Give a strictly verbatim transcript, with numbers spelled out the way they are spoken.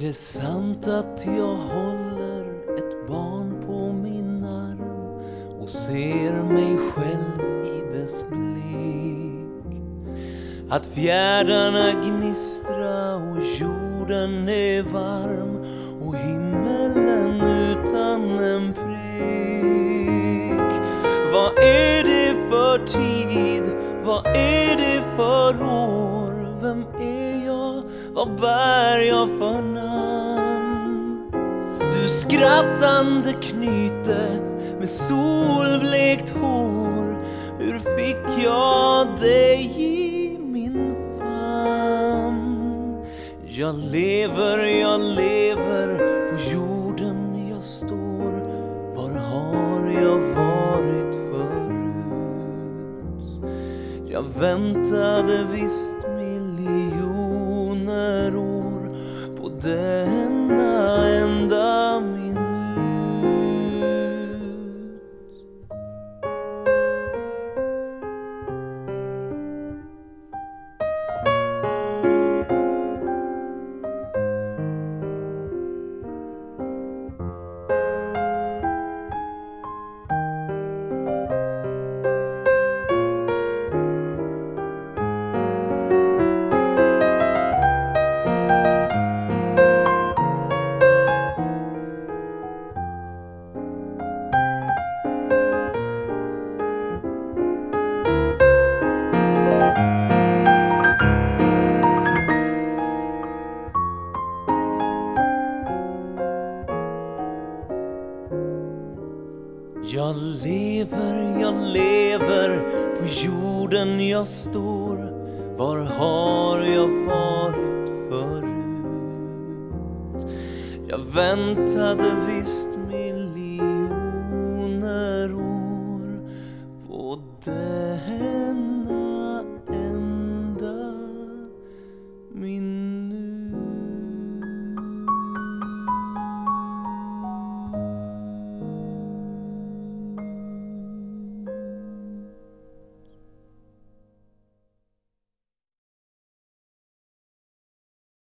det sant att jag håller ett barn på min arm och ser mig själv i dess blick? Att fjärdarna gnistra och jorden är varm och himmelen utan en prick. Vad är det för tid? Vad är det för år? Vem är jag? Vad bär jag för namn? Du skrattande knyte med solblekt hår, hur fick jag dig i min famn? Jag lever, jag lever på jorden jag står. Var har jag varit förut? Jag väntade visst miljoner år på denna enda minut. Jag lever, jag lever på jorden jag står. Var har jag varit förut? Jag väntade visst miljoner år på det.